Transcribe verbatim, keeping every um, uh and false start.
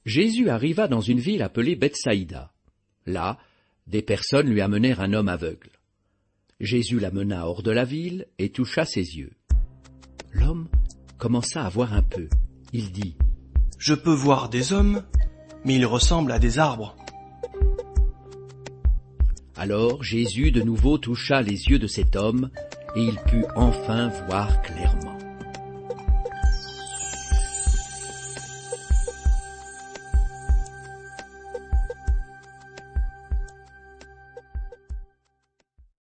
Jésus arriva dans une ville appelée Bethsaïda. Là, des personnes lui amenèrent un homme aveugle. Jésus l'amena hors de la ville et toucha ses yeux. L'homme commença à voir un peu. Il dit : « Je peux voir des hommes, mais ils ressemblent à des arbres. » Alors Jésus de nouveau toucha les yeux de cet homme, et il put enfin voir clairement.